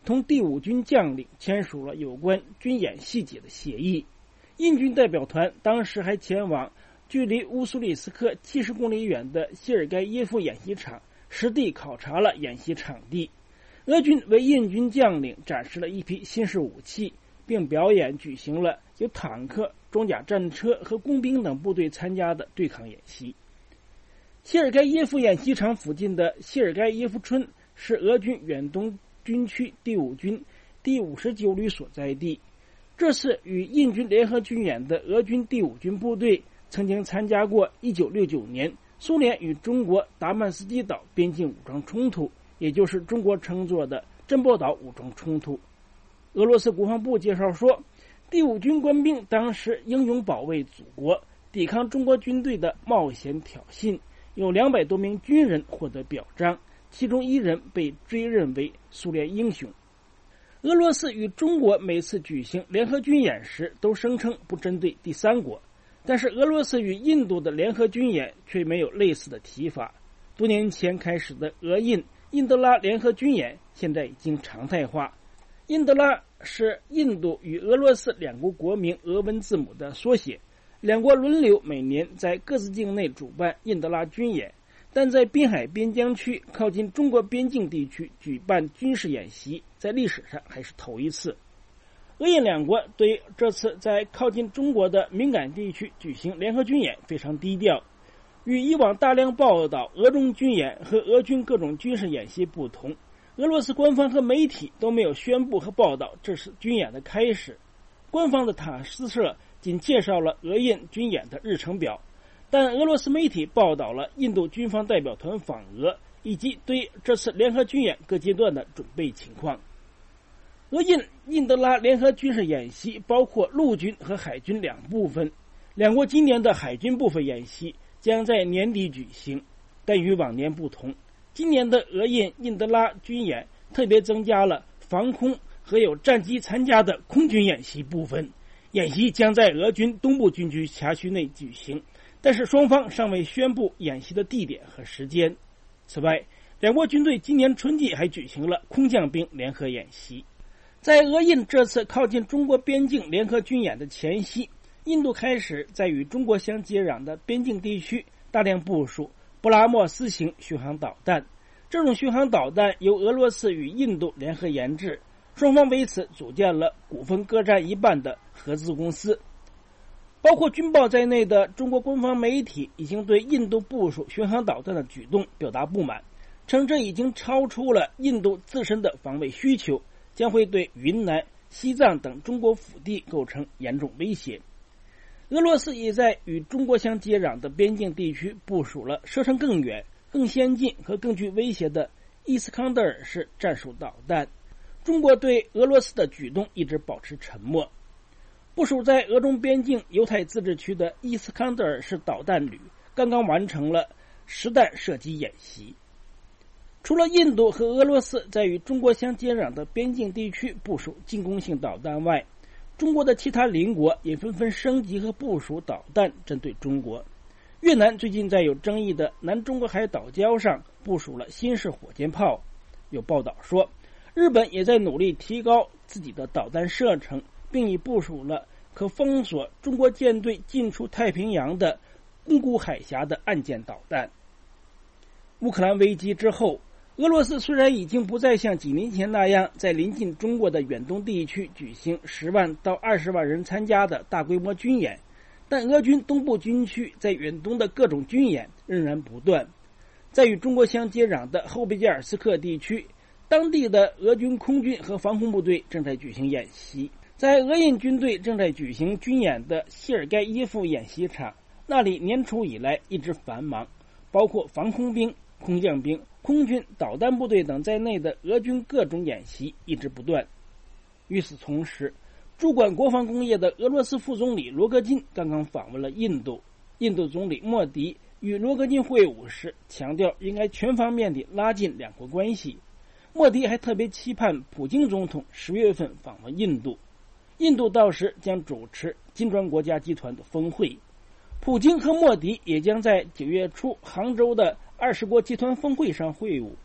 同第五军将领签署了有关军演细节的协议。印军代表团当时还前往距离乌苏里斯克七十公里远的谢尔盖耶夫演习场，实地考察了演习场地。俄军为印军将领展示了一批新式武器，并表演举行了有坦克、装甲战车和工兵等部队参加的对抗演习。谢尔盖耶夫演习场附近的谢尔盖耶夫村是俄军远东军区第五军第五十九旅所在地。这次与印军联合军演的俄军第五军部队曾经参加过一九六九年苏联与中国达曼斯基岛边境武装冲突，也就是中国称作的珍宝岛武装冲突。俄罗斯国防部介绍说，第五军官兵当时英勇保卫祖国，抵抗中国军队的冒险挑衅，有两百多名军人获得表彰，其中一人被追认为苏联英雄。俄罗斯与中国每次举行联合军演时都声称不针对第三国，但是俄罗斯与印度的联合军演却没有类似的提法。多年前开始的俄印印德拉联合军演现在已经常态化。印德拉是印度与俄罗斯两国国名俄文字母的缩写，两国轮流每年在各自境内主办印德拉军演，但在滨海边疆区靠近中国边境地区举办军事演习，在历史上还是头一次。俄印两国对这次在靠近中国的敏感地区举行联合军演非常低调。与以往大量报道俄中军演和俄军各种军事演习不同，俄罗斯官方和媒体都没有宣布和报道这是军演的开始。官方的塔斯社仅介绍了俄印军演的日程表，但俄罗斯媒体报道了印度军方代表团访俄，以及对这次联合军演各阶段的准备情况。俄印印德拉联合军事演习包括陆军和海军两部分，两国今年的海军部分演习将在年底举行，但与往年不同，今年的俄印印德拉军演特别增加了防空和有战机参加的空军演习部分。演习将在俄军东部军区辖区内举行，但是双方尚未宣布演习的地点和时间。此外，两国军队今年春季还举行了空降兵联合演习。在俄印这次靠近中国边境联合军演的前夕，印度开始在与中国相接壤的边境地区大量部署布拉莫斯型巡航导弹。这种巡航导弹由俄罗斯与印度联合研制，双方为此组建了股份各占一半的合资公司。包括军报在内的中国官方媒体已经对印度部署巡航导弹的举动表达不满，称这已经超出了印度自身的防卫需求，将会对云南、西藏等中国腹地构成严重威胁。俄罗斯也在与中国相接壤的边境地区部署了射程更远、更先进和更具威胁的伊斯康德尔式战术导弹。中国对俄罗斯的举动一直保持沉默。部署在俄中边境犹太自治区的伊斯康德尔式导弹旅刚刚完成了实弹射击演习。除了印度和俄罗斯在与中国相接壤的边境地区部署进攻性导弹外，中国的其他邻国也纷纷升级和部署导弹针对中国。越南最近在有争议的南中国海岛礁上部署了新式火箭炮。有报道说，日本也在努力提高自己的导弹射程，并已部署了可封锁中国舰队进出太平洋的宫古海峡的岸舰导弹。乌克兰危机之后，俄罗斯虽然已经不再像几年前那样在临近中国的远东地区举行十万到二十万人参加的大规模军演，但俄军东部军区在远东的各种军演仍然不断。在与中国相接壤的后贝加尔斯克地区，当地的俄军空军和防空部队正在举行演习。在俄印军队正在举行军演的谢尔盖耶夫演习场，那里年初以来一直繁忙，包括防空兵、空降兵、空军、导弹部队等在内的俄军各种演习一直不断。与此同时，主管国防工业的俄罗斯副总理罗戈金刚刚访问了印度。印度总理莫迪与罗戈金会晤时强调，应该全方面地拉近两国关系。莫迪还特别期盼普京总统十月份访问印度，印度到时将主持金砖国家集团的峰会。普京和莫迪也将在九月初杭州的二十国集团峰会上会晤。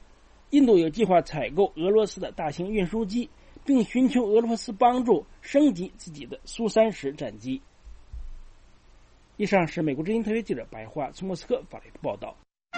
印度有计划采购俄罗斯的大型运输机，并寻求俄罗斯帮助升级自己的苏三十战机。以上是美国之音特约记者白桦从莫斯科发来的报道。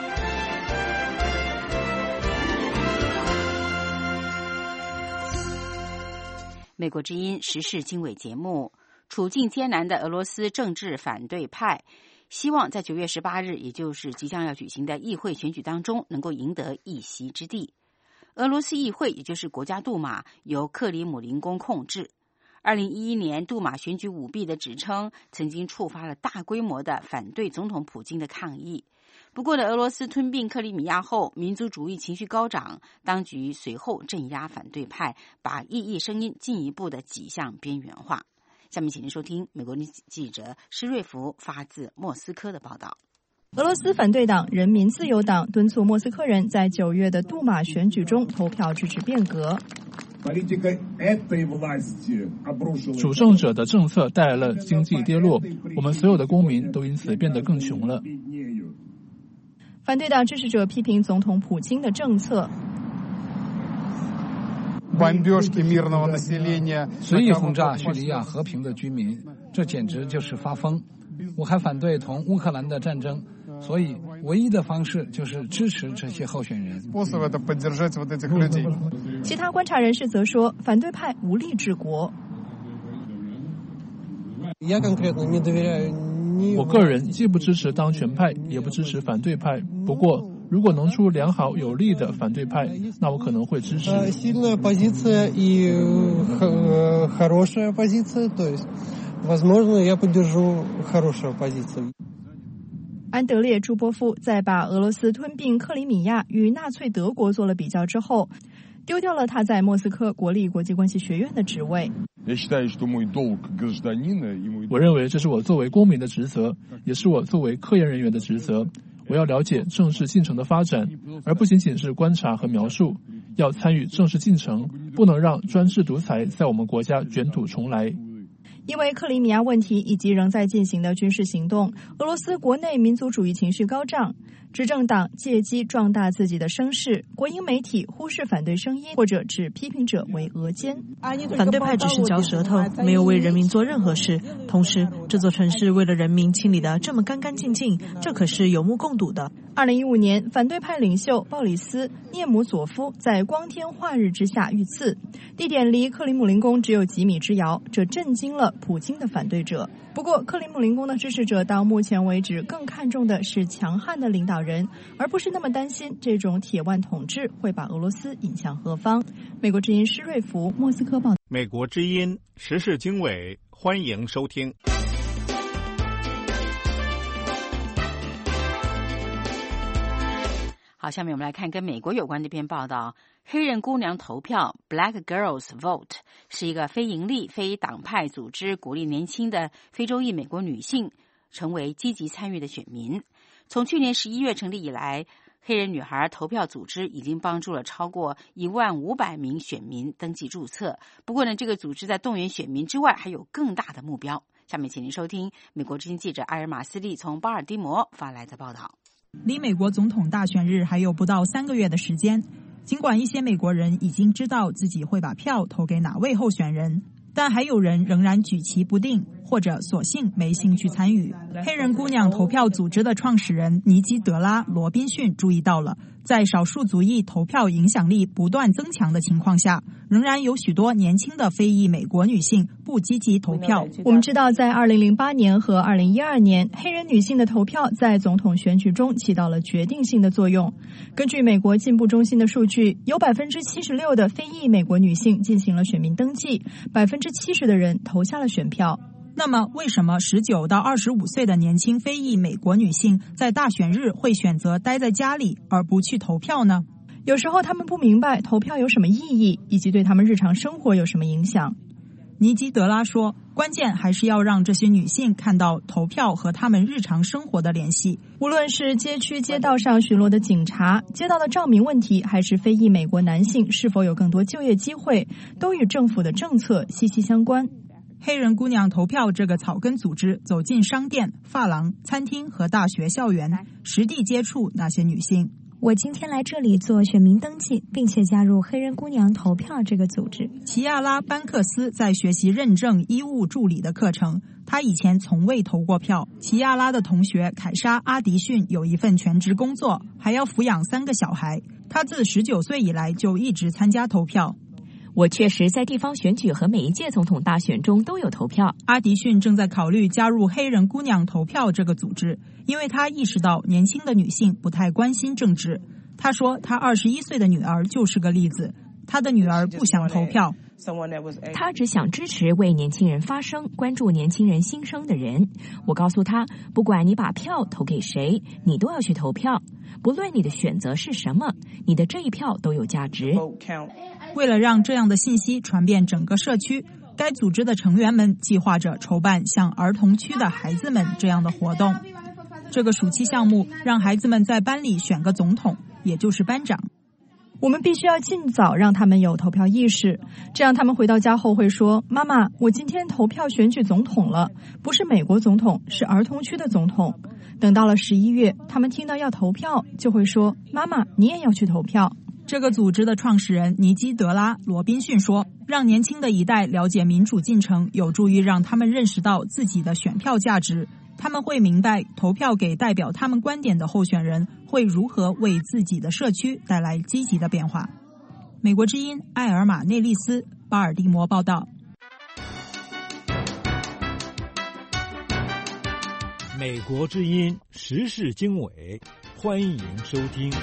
美国之音时事经纬节目，处境艰难的俄罗斯政治反对派希望在九月十八日，也就是即将要举行的议会选举当中，能够赢得一席之地。俄罗斯议会，也就是国家杜马，由克里姆林宫控制。二零一一年杜马选举舞弊的指称，曾经触发了大规模的反对总统普京的抗议。不过呢，俄罗斯吞并克里米亚后，民族主义情绪高涨，当局随后镇压反对派，把异议声音进一步的挤向边缘化。下面请您收听美国记者施瑞福发自莫斯科的报道。 俄罗斯反对党人民自由党敦促莫斯科人在九月的杜马选举中投票支持变革。 主政者的政策带来了经济跌落，我们所有的公民都因此变得更穷了。 反对党支持者批评总统普京的政策。 随意轰炸叙利亚和平的居民，这简直就是发疯。我还反对同乌克兰的战争，所以唯一的方式就是支持这些候选人。 其他观察人士则说，反对派无力治国。 我个人既不支持当权派，也不支持反对派。不过，如果能出良好有力的反对派，那我可能会支持。 安德烈·朱波夫在把俄罗斯吞并克里米亚与纳粹德国做了比较之后，丢掉了他在莫斯科国立国际关系学院的职位。 我认为这是我作为公民的职责，也是我作为科研人员的职责。我要了解政治进程的发展，而不仅仅是观察和描述。要参与政治进程，不能让专制独裁在我们国家卷土重来。 因为克里米亚问题以及仍在进行的军事行动，俄罗斯国内民族主义情绪高涨，执政党借机壮大自己的声势，国营媒体忽视反对声音，或者指批评者为俄奸。 反对派只是嚼舌头，没有为人民做任何事。同时，这座城市为了人民清理得这么干干净净，这可是有目共睹的。 二零一五年，反对派领袖鲍里斯·涅姆佐夫在光天化日之下遇刺，地点离克里姆林宫只有几米之遥，这震惊了普京的反对者。不过，克里姆林宫的支持者到目前为止更看重的是强悍的领导人，而不是那么担心这种铁腕统治会把俄罗斯引向何方。美国之音施瑞福，莫斯科报道。 美国之音时事经纬，欢迎收听。 好，下面我们来看跟美国有关的一篇报道。黑人姑娘投票 Black Girls Vote 是一个非营利、非党派组织，鼓励年轻的非洲裔美国女性成为积极参与的选民。从去年十一月成立以来，黑人女孩投票组织已经帮助了超过一万五百名选民登记注册。不过呢，这个组织在动员选民之外，还有更大的目标。下面请您收听美国之音记者埃尔马斯利从巴尔的摩发来的报道。 离美国总统大选日还有不到三个月的时间，尽管一些美国人已经知道自己会把票投给哪位候选人，但还有人仍然举棋不定，或者索性没兴趣参与。黑人姑娘投票组织的创始人尼基德拉·罗宾逊注意到了，在少数族裔投票影响力不断增强的情况下，仍然有许多年轻的非裔美国女性不积极投票。 我们知道，在二零零八年和二零一二年，黑人女性的投票在总统选举中起到了决定性的作用。根据美国进步中心的数据，有百分之七十六的非裔美国女性进行了选民登记，百分之七十的人投下了选票。 那么，为什么十九到二十五岁的年轻非裔美国女性在大选日会选择待在家里而不去投票呢？ 有时候他们不明白投票有什么意义，以及对他们日常生活有什么影响。 尼基德拉说，关键还是要让这些女性看到投票和她们日常生活的联系。 无论是街区街道上巡逻的警察，街道的照明问题，还是非裔美国男性是否有更多就业机会，都与政府的政策息息相关。 黑人姑娘投票这个草根组织走进商店、发廊、餐厅和大学校园，实地接触那些女性。 我今天来这里做选民登记，并且加入黑人姑娘投票这个组织。 齐亚拉·班克斯在学习认证医务助理的课程，他以前从未投过票。齐亚拉的同学凯莎·阿迪逊有一份全职工作，还要抚养三个小孩。他自十九岁以来就一直参加投票。 我确实在地方选举和每一届总统大选中都有投票。 阿迪逊正在考虑加入黑人姑娘投票这个组织，因为他意识到年轻的女性不太关心政治。他说他二十一岁的女儿就是个例子，他的女儿不想投票。 他只想支持为年轻人发声，关注年轻人心声的人。我告诉他，不管你把票投给谁，你都要去投票，不论你的选择是什么，你的这一票都有价值。 为了让这样的信息传遍整个社区，该组织的成员们计划着筹办像儿童区的孩子们这样的活动。这个暑期项目让孩子们在班里选个总统，也就是班长。 我们必须要尽早让他们有投票意识，这样他们回到家后会说，妈妈，我今天投票选举总统了，不是美国总统，是儿童区的总统。等到了十一月，他们听到要投票，就会说，妈妈，你也要去投票。 这个组织的创始人尼基德拉·罗宾逊说，让年轻的一代了解民主进程，有助于让他们认识到自己的选票价值。他们会明白投票给代表他们观点的候选人会如何为自己的社区带来积极的变化。美国之音埃尔玛内利斯巴尔的摩报道。 美国之音时事经纬，欢迎收听。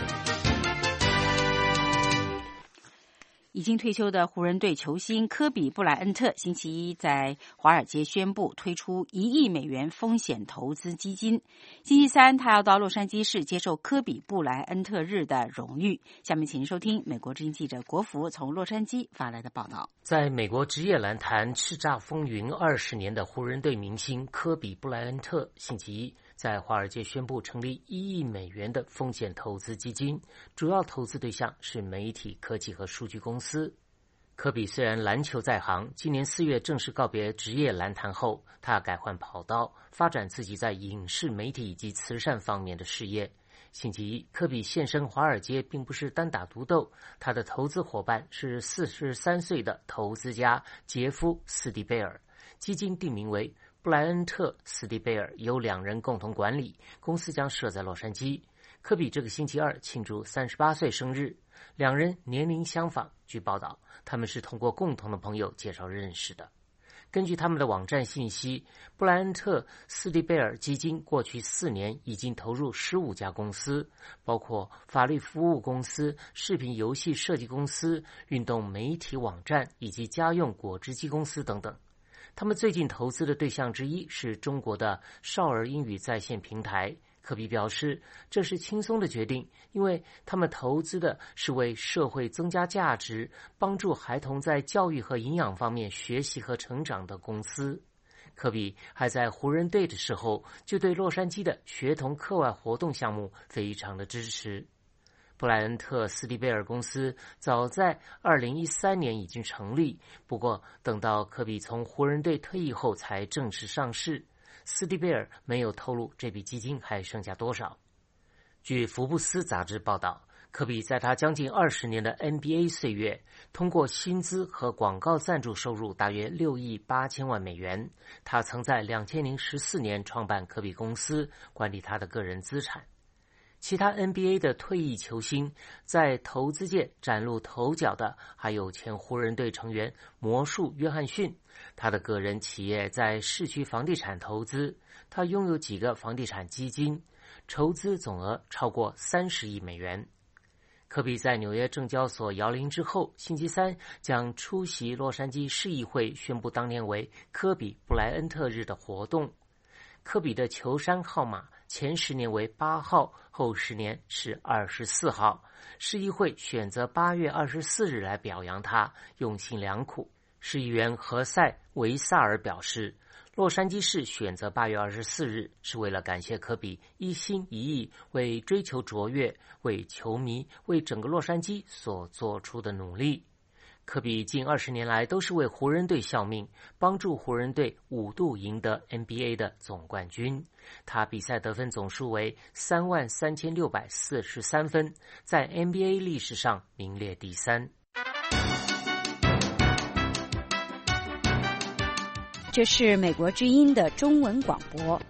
已经退休的湖人队球星科比·布莱恩特星期一在华尔街宣布推出一亿美元风险投资基金。星期三，他要到洛杉矶市接受科比·布莱恩特日的荣誉。下面请收听美国之音记者国福从洛杉矶发来的报道。 在美国职业篮坛叱咤风云二十年的湖人队明星科比·布莱恩特星期一在华尔街宣布成立一亿美元的风险投资基金，主要投资对象是媒体、科技和数据公司。科比虽然篮球在行，今年四月正式告别职业篮坛后，他改换跑道，发展自己在影视、媒体以及慈善方面的事业。星期一，科比现身华尔街并不是单打独斗，他的投资伙伴是四十三岁的投资家杰夫·斯蒂贝尔，基金定名为布莱恩特·斯蒂贝尔，由两人共同管理，公司将设在洛杉矶。科比这个星期二庆祝三十八岁生日，两人年龄相仿。据报道，他们是通过共同的朋友介绍认识的。根据他们的网站信息，布莱恩特·斯蒂贝尔基金过去四年已经投入十五家公司，包括法律服务公司、视频游戏设计公司、运动媒体网站以及家用果汁机公司等等。他们最近投资的对象之一是中国的少儿英语在线平台。科比表示，这是轻松的决定，因为他们投资的是为社会增加价值、帮助孩童在教育和营养方面学习和成长的公司。科比还在湖人队的时候就对洛杉矶的学童课外活动项目非常的支持。布莱恩特·斯蒂贝尔公司早在二零一三年已经成立，不过等到科比从湖人队退役后才正式上市。斯蒂贝尔没有透露这笔基金还剩下多少。据福布斯杂志报道，科比在他将近二十年的 N B A 岁月，通过薪资和广告赞助收入大约六亿八千万美元。他曾在两千零十四年创办科比公司，管理他的个人资产。其他 N B A 的退役球星在投资界崭露头角的还有前湖人队成员魔术约翰逊，他的个人企业在市区房地产投资，他拥有几个房地产基金，筹资总额超过三十亿美元。科比在纽约证交所摇铃之后，星期三将出席洛杉矶市议会宣布当年为科比布莱恩特日的活动。科比的球衫号码前十年为八号，后十年是二十四号。市议会选择八月二十四日来表扬他，用心良苦。市议员何塞·维萨尔表示，洛杉矶市选择八月二十四日是为了感谢科比一心一意为追求卓越、为球迷、为整个洛杉矶所做出的努力。 科比近二十年来都是为湖人队效命，帮助湖人队五度赢得 N B A 的总冠军。他比赛得分总数为三万三千六百四十三分，在 N B A 历史上名列第三。 这是美国之音的中文广播。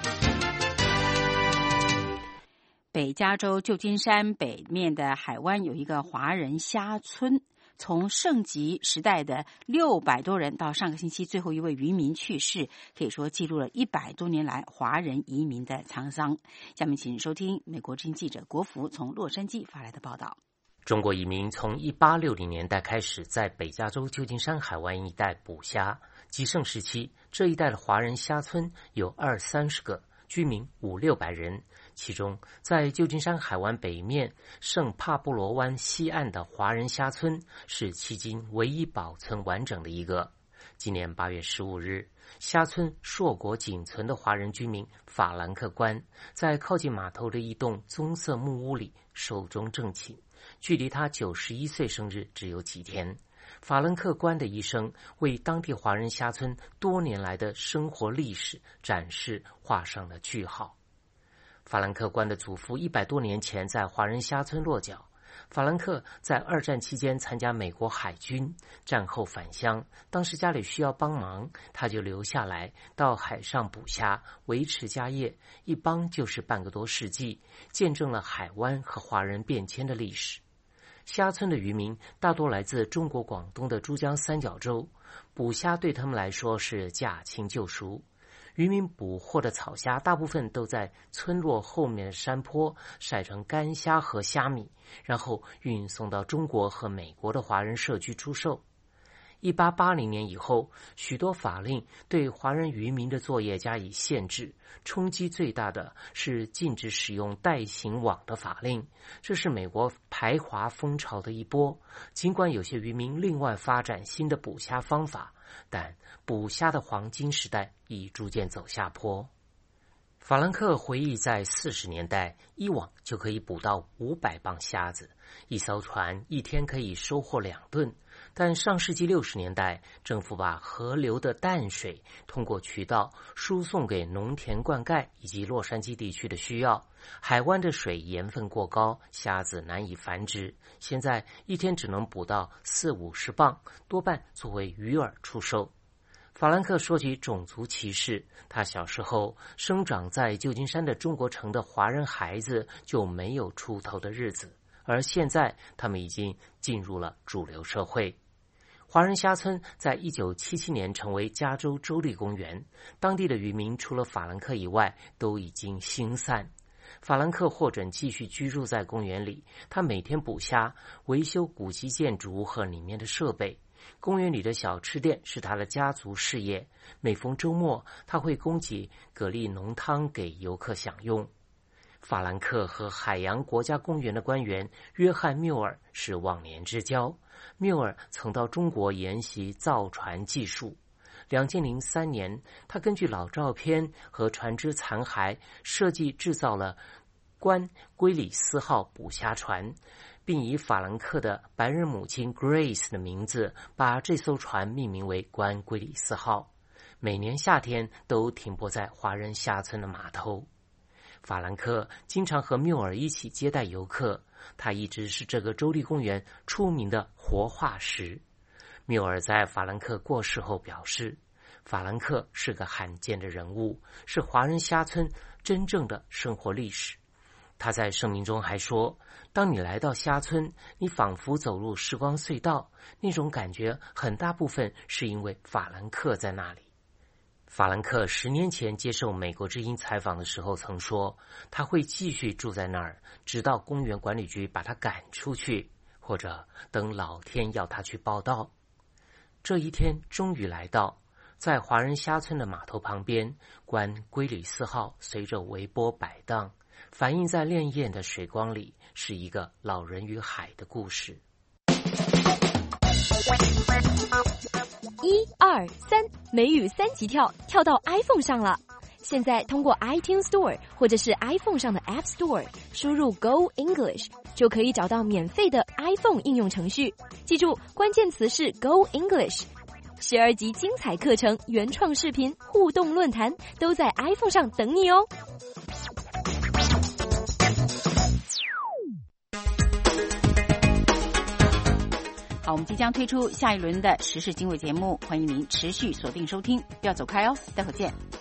北加州旧金山北面的海湾有一个华人虾村，从盛极时代的六百多人到上个星期最后一位渔民去世，可以说记录了一百多年来华人移民的沧桑。下面请收听美国之音记者国福从洛杉矶发来的报道。 中国移民从一八六零年代开始在北加州旧金山海湾一带捕虾，极盛时期这一带的华人虾村有二三十个，居民五六百人。其中在旧金山海湾北面圣帕布罗湾西岸的华人虾村是迄今唯一保存完整的一个。今年八月十五日，虾村硕果仅存的华人居民法兰克官在靠近码头的一栋棕色木屋里寿终正寝，距离他九十一岁生日只有几天。法兰克官的一生为当地华人虾村多年来的生活历史展示画上了句号。法兰克官的祖父一百多年前在华人虾村落脚。法兰克在二战期间参加美国海军，战后返乡，当时家里需要帮忙，他就留下来到海上捕虾，维持家业，一帮就是半个多世纪，见证了海湾和华人变迁的历史。虾村的渔民大多来自中国广东的珠江三角洲，捕虾对他们来说是驾轻就熟。渔民捕获的草虾大部分都在村落后面的山坡晒成干虾和虾米，然后运送到中国和美国的华人社区出售。一八八零年以后，许多法令对华人渔民的作业加以限制，冲击最大的是禁止使用带形网的法令，这是美国排华风潮的一波。尽管有些渔民另外发展新的捕虾方法，但捕虾的黄金时代已逐渐走下坡。法兰克回忆，在四十年代，一网就可以捕到五百磅虾子，一艘船一天可以收获两吨。但上世纪六十年代，政府把河流的淡水通过渠道输送给农田灌溉以及洛杉矶地区的需要。海湾的水盐分过高，虾子难以繁殖，现在一天只能捕到四五十磅，多半作为鱼饵出售。法兰克说起种族歧视，他小时候生长在旧金山的中国城的华人孩子就没有出头的日子，而现在他们已经进入了主流社会。华人虾村在一九七七年成为加州州立公园，当地的渔民除了法兰克以外都已经星散。法兰克获准继续居住在公园里，他每天捕虾，维修古迹建筑和里面的设备。公园里的小吃店是他的家族事业，每逢周末他会供给蛤蜊浓汤给游客享用。法兰克和海洋国家公园的官员约翰缪尔是忘年之交，缪尔曾到中国研习造船技术。二零零三年，他根据老照片和船只残骸设计制造了关圭里斯号捕虾船，并以法兰克的白人母亲 Grace 的名字把这艘船命名为关圭里斯号，每年夏天都停泊在华人虾村的码头。法兰克经常和缪尔一起接待游客，他一直是这个州立公园出名的活化石。缪尔在法兰克过世后表示，法兰克是个罕见的人物，是华人虾村真正的生活历史。他在声明中还说，当你来到虾村，你仿佛走入时光隧道，那种感觉很大部分是因为法兰克在那里。法兰克十年前接受美国之音采访的时候曾说，他会继续住在那儿，直到公园管理局把他赶出去，或者等老天要他去报到。这一天终于来到，在华人虾村的码头旁边，关圭里斯号随着微波摆荡，反映在潋滟的水光里，是一个老人与海的故事。 一二三，美语三级跳，跳到 iPhone 上了。 现在通过 iTunes Store 或者是 iPhone 上的 App Store 输入 Go English 就可以找到免费的 iPhone 应用程序。记住，关键词是 Go English。十二集精彩课程、原创视频、互动论坛都在 iPhone 上等你哦。 好，我们即将推出下一轮的时事经纬节目，欢迎您持续锁定收听，不要走开哦，待会儿见。